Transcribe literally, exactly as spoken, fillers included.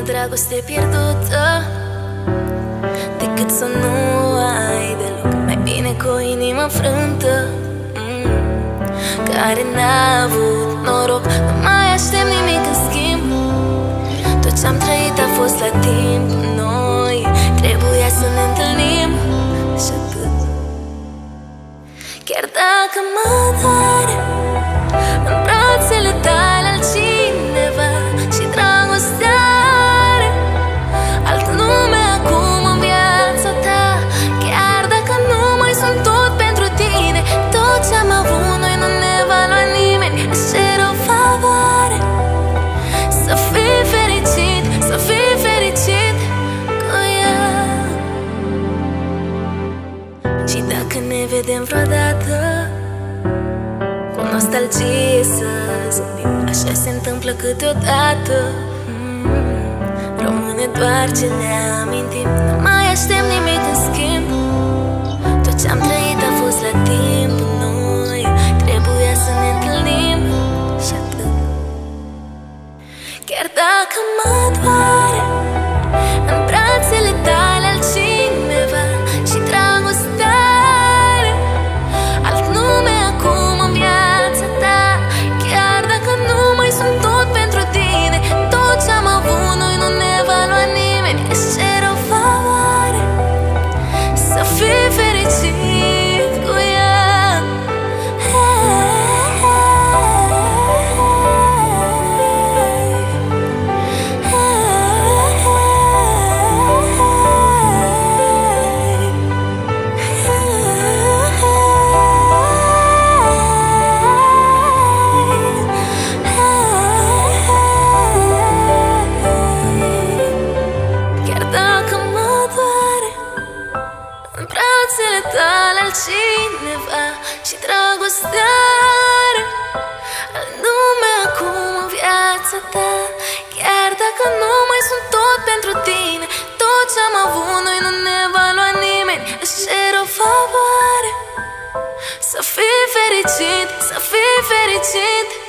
dragoste pierdută decât să nu ai deloc. Mai bine cu o inimă frântă, mm, care n-a avut noroc. Nu mai aștept nimic în schimb. Tot ce-am trăit a fost la timp. Noi trebuia să ne întâlnim și atât. Chiar dacă mă doare în brațele tale altcineva și dragostea are alt nume acum în viața ta, chiar dacă nu mai sunt tot pentru tine, tot ce-am avut noi nu ne va lua nimeni. Îți cer o favoare, să fii fericit, să fii fericit cu ea. Și dacă ne vedem vreodată cu nostalgie să zâmbim, așa se întâmplă câteodată. mm, Rămâne doar ce ne amintim. Nu mai aștept nimic în schimb. Tot ce-am trăit a fost la timp. Noi trebuia să ne întâlnim și atât. Chiar dacă mă doare în brațele tale altcineva și dragostea are alt nume acum în viața ta, chiar dacă nu mai sunt tot pentru tine, tot ce-am avut noi nu ne va lua nimeni. Îți cer o favoare, să fii fericit cu ea. Chiar dacă mă doare în brațele tale altcineva și dragostea are alt nume acum în viața ta, chiar dacă nu mai sunt tot pentru tine, tot ce-am avut noi nu ne va lua nimeni. Îți cer o favoare, să fii fericit, să fii fericit